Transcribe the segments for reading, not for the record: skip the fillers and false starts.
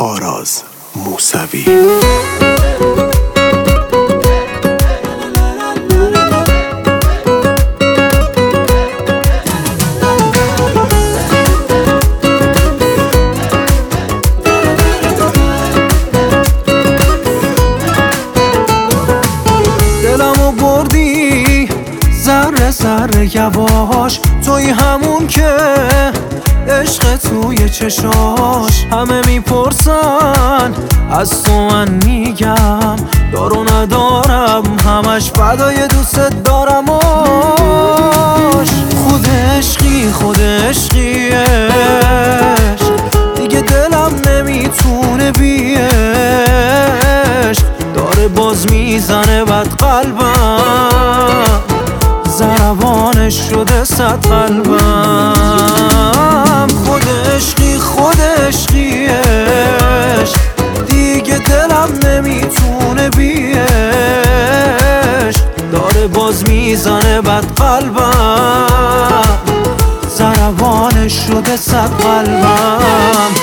آراز موسوی. دلمو بردی ذره ذره یواش، توی همون که عشق توی چشاش. همه میپرسن از تو، من میگم دارو ندارم، همش فدای دوست دارمش. خود عشقی خود عشقیش، دیگه دلم نمیتونه بیش. داره باز میزنه بد قلبم، ضربانش شده صد قلبم. خود عشقی خود عشقیش، دیگه دلم نمیتونه بیش. داره باز میزنه بد قلبم، ضربانش شده صد قلبم.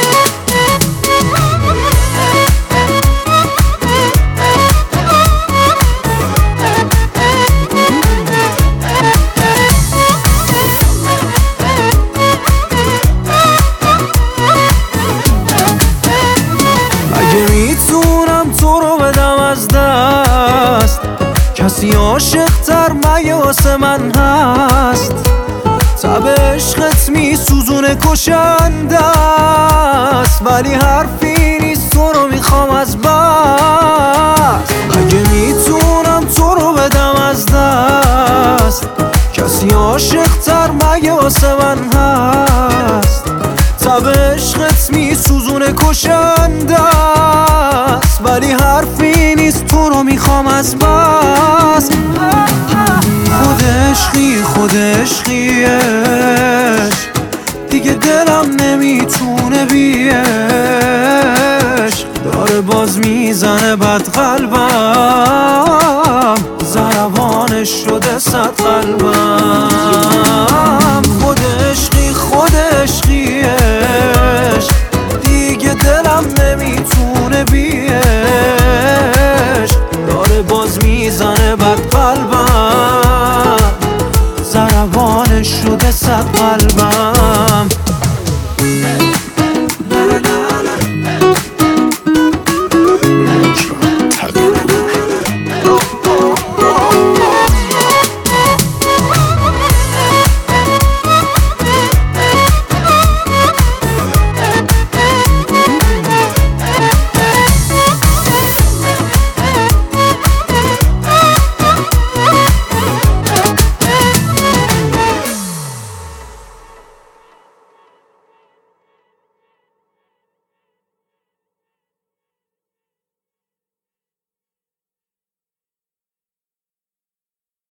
میتونم تو رو بدم از دست، کسی عاشق تر مگه واسه من هست؟ تب عشقت میسوزونه کشنده است، ولی حرفی نیست تو رو میخوام از بس. مگه میتونم تو رو بدم از دست، کسی عاشق تر مگه واسه من هست؟ تب عشقت میسوزونه کشنده است، ولی حرفی نیست تو رو میخوام از بس. خود عشقی خود عشقیش، دیگه دلم نمیتونه بیش. داره باز میزنه بد قلبم، ضربانش شده صد قلبم. خود عشقی خود عشقیش،